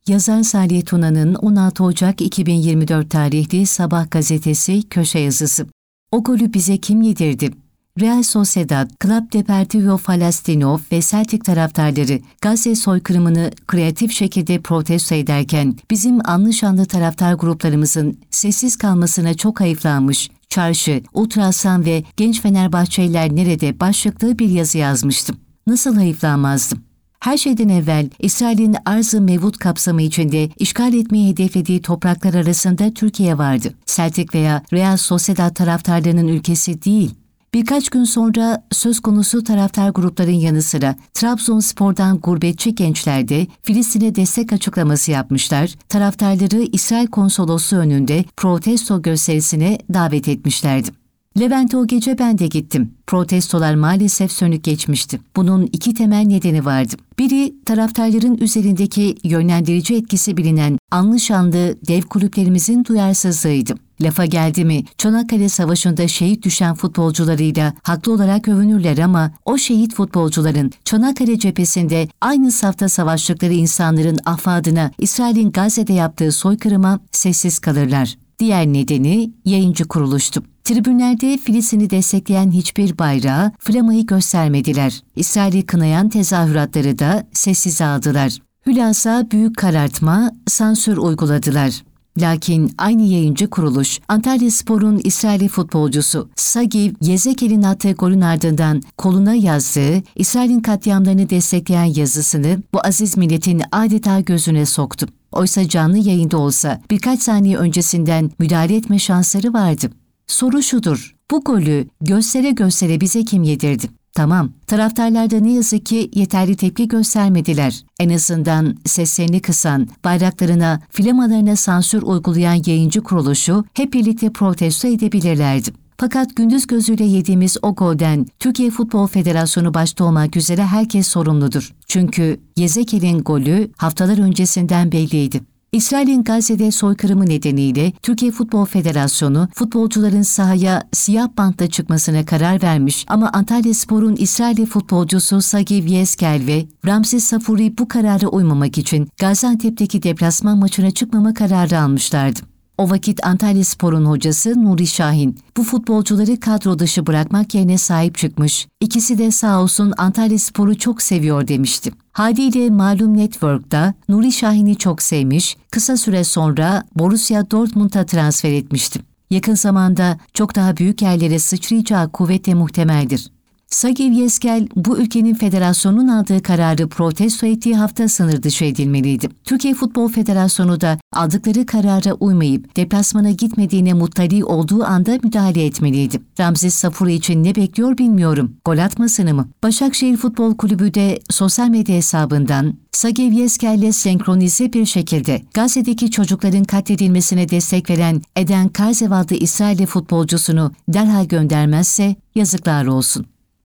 Yazar Salih Tuna'nın 16 Ocak 2024 tarihli Sabah gazetesi köşe yazısı. O golü bize kim yedirdi? Real Sociedad, Club Deportivo Palestino ve Celtic taraftarları Gazze soykırımını kreatif şekilde protesto ederken bizim anlı şanlı taraftar gruplarımızın sessiz kalmasına çok hayıflanmış, çarşı, ultrasan ve genç Fenerbahçeliler nerede başlıklı bir yazı yazmıştım. Nasıl hayıflanmazdım? Her şeyden evvel İsrail'in arz-ı mevut kapsamı içinde işgal etmeyi hedeflediği topraklar arasında Türkiye vardı. Celtic veya Real Sociedad taraftarlarının ülkesi değil. Birkaç gün sonra söz konusu taraftar grupların yanı sıra Trabzonspor'dan gurbetçi gençler de Filistin'e destek açıklaması yapmışlar, taraftarları İsrail konsolosluğu önünde protesto gösterisine davet etmişlerdi. Levent'e o gece ben de gittim. Protestolar maalesef sönük geçmişti. Bunun iki temel nedeni vardı. Biri, taraftarların üzerindeki yönlendirici etkisi bilinen anlı şanlı dev kulüplerimizin duyarsızlığıydı. Lafa geldi mi, Çanakkale Savaşı'nda şehit düşen futbolcularıyla haklı olarak övünürler ama o şehit futbolcuların Çanakkale cephesinde aynı safta savaştıkları insanların afadına İsrail'in Gazze'de yaptığı soykırıma sessiz kalırlar. Diğer nedeni yayıncı kuruluştu. Tribünlerde Filistin'i destekleyen hiçbir bayrağı, flamayı göstermediler. İsrail'i kınayan tezahüratları da sessiz aldılar. Hülasa büyük karartma, sansür uyguladılar. Lakin aynı yayıncı kuruluş, Antalyaspor'un İsrailli futbolcusu Sagiv Yezekel'in attığı golün ardından koluna yazdığı İsrail'in katliamlarını destekleyen yazısını bu aziz milletin adeta gözüne soktu. Oysa canlı yayında olsa birkaç saniye öncesinden müdahale etme şansları vardı. Soru şudur, bu golü göstere göstere bize kim yedirdi? Tamam, taraftarlar da ne yazık ki yeterli tepki göstermediler. En azından seslerini kısan, bayraklarına, flamalarına sansür uygulayan yayıncı kuruluşu hep birlikte protesto edebilirlerdi. Fakat gündüz gözüyle yediğimiz o golden Türkiye Futbol Federasyonu başta olmak üzere herkes sorumludur. Çünkü Yezekel'in golü haftalar öncesinden belliydi. İsrail'in Gazze'de soykırımı nedeniyle Türkiye Futbol Federasyonu futbolcuların sahaya siyah bantla çıkmasına karar vermiş ama Antalyaspor'un İsrailli futbolcusu Sagiv Yezkel ve Ramzi Safuri bu karara uymamak için Gaziantep'teki deplasman maçına çıkmama kararı almışlardı. O vakit Antalyaspor'un hocası Nuri Şahin bu futbolcuları kadro dışı bırakmak yerine sahip çıkmış. İkisi de sağ olsun Antalyaspor'u çok seviyor demişti. Haliyle malum network'ta Nuri Şahin'i çok sevmiş, kısa süre sonra Borussia Dortmund'a transfer etmişti. Yakın zamanda çok daha büyük yerlere sıçrayacağı kuvvetle muhtemeldir. Sagiv Yezkel bu ülkenin federasyonun aldığı kararı protesto ettiği hafta sınır dışı edilmeliydi. Türkiye Futbol Federasyonu da aldıkları karara uymayıp deplasmana gitmediğine muttali olduğu anda müdahale etmeliydi. Ramzi Safuri için ne bekliyor bilmiyorum. Gol atmasını mı? Başakşehir Futbol Kulübü de sosyal medya hesabından Sagiv Yezkel'le senkronize bir şekilde Gazze'deki çocukların katledilmesine destek veren Eden Karzev adlı İsrailli futbolcusunu derhal göndermezse yazıklar olsun.